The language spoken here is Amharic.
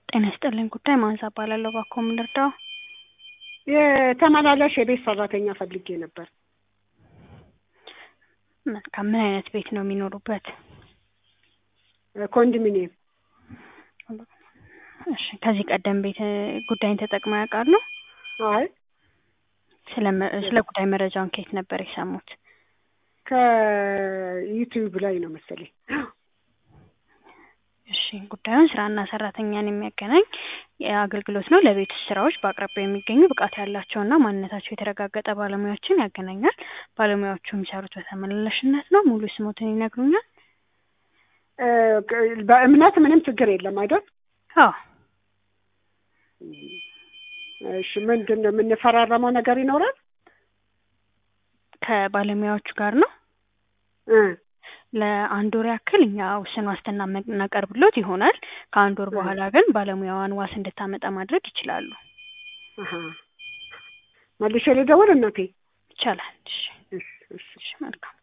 ጤና ይስጥልኝ ጉዳይ ማንሳ እባላለሁ። እባክዎ ምን ልርዳው? የተመላላሽ የቤት ሰራተኛ ፈልጌ ነበር። መልካም። ምን አይነት ቤት ነው የሚኖሩበት? ኮንዶሚኒየም። እሺ፣ ከዚህ ቀደም ቤት ጉዳይን ተጠቅመው ያውቃሉ? አይ ስለ ጉዳይ መረጃውን ከየት ነበር የሰሙት? ከዩቲዩብ ላይ ነው መሰለኝ። እሺ፣ ጉዳዩን ስራና ሰራተኛን የሚያገናኝ የአገልግሎት ነው። ለቤት ውስጥ ስራዎች በአቅራቢያው የሚገኙ ብቃት ያላቸውና ማንነታቸው የተረጋገጠ ባለሙያዎችን ያገናኛል። ባለሙያዎቹ የሚሰሩት በተመላላሽነት ነው። ሙሉ ስሞትን ይነግሩኛል? በእምነት ምንም ችግር የለም አይደል? አዎ። እሺ፣ ምንድን ነው የምንፈራረመው ነገር ይኖራል? ከባለሙያዎቹ ጋር ነው። ለአንድ ወር ያክል እኛ ውስን ዋስትና እናቀርብሎት ይሆናል። ከአንድ ወር በኋላ ግን ባለሙያዋን ዋስ እንድታመጣ ማድረግ ይችላሉ። መልሼ ልደውል እናቴ? ይቻላል። እሺ፣ እሺ፣ መልካም